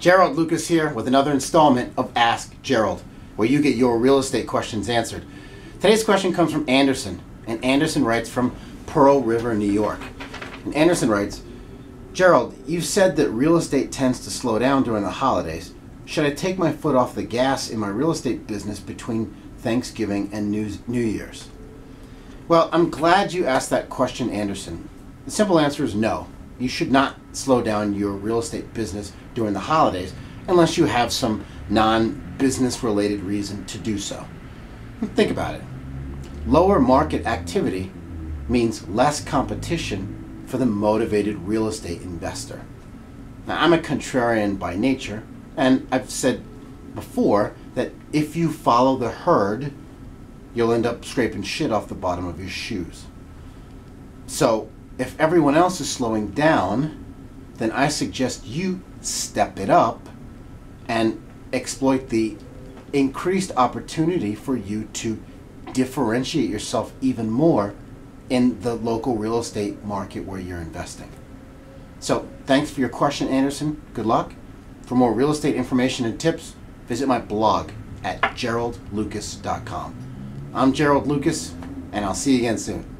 Gerald Lucas here with another installment of Ask Gerald, where you get your real estate questions answered. Today's question comes from Anderson, and Anderson writes from Pearl River, New York. And Anderson writes, Gerald, you've said that real estate tends to slow down during the holidays. Should I take my foot off the gas in my real estate business between Thanksgiving and New Year's? Well, I'm glad you asked that question, Anderson. The simple answer is no. You should not slow down your real estate business during the holidays unless you have some non-business related reason to do so. Think about it. Lower market activity means less competition for the motivated real estate investor. Now, I'm a contrarian by nature, and I've said before that if you follow the herd, you'll end up scraping shit off the bottom of your shoes. So, if everyone else is slowing down, then I suggest you step it up and exploit the increased opportunity for you to differentiate yourself even more in the local real estate market where you're investing. So, thanks for your question, Anderson. Good luck. For more real estate information and tips, visit my blog at geraldlucas.com. I'm Gerald Lucas, and I'll see you again soon.